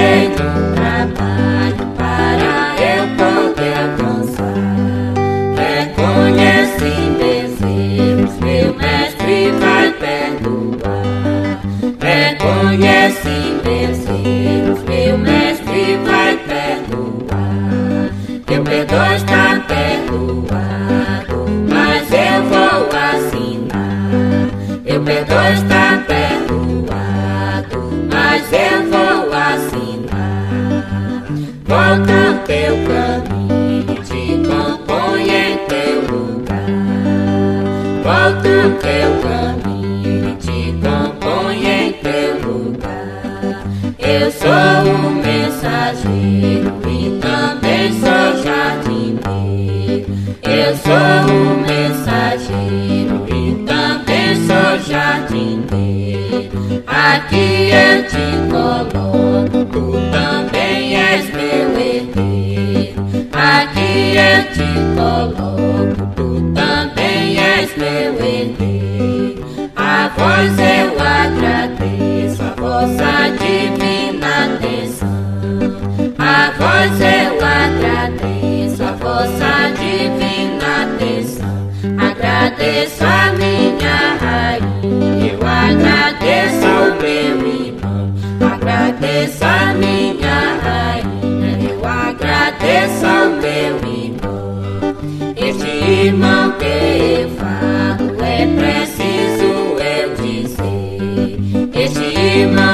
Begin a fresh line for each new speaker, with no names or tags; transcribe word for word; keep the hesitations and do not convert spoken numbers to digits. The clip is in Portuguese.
tenho trabalho para eu poder alcançar. Reconhece meus erros, meu mestre vai perdoar. Reconhece meus erros, meu mestre vai perdoar. Teu perdão está perdoado, mas eu vou assinar. Teu perdão está perdoado, mas eu vou assinar. Volta ao teu caminho, te compõe em teu lugar. Volta ao teu caminho, te compõe em teu lugar. Eu sou o mensageiro e também sou jardineiro. Eu sou o mensageiro e também sou jardineiro. Aqui eu te coloco, tu também és meu herdeiro. Aqui eu te coloco, tu também és meu herdeiro. A vós eu agradeço, a vossa divina atenção. A vós eu agradeço, a vossa divina atenção. Agradeço a minha rainha, eu agradeço ao meu irmão. Agradeço a minha rainha, eu agradeço ao meu irmão. Este irmão que eu falo é preciso eu dizer. Este irmão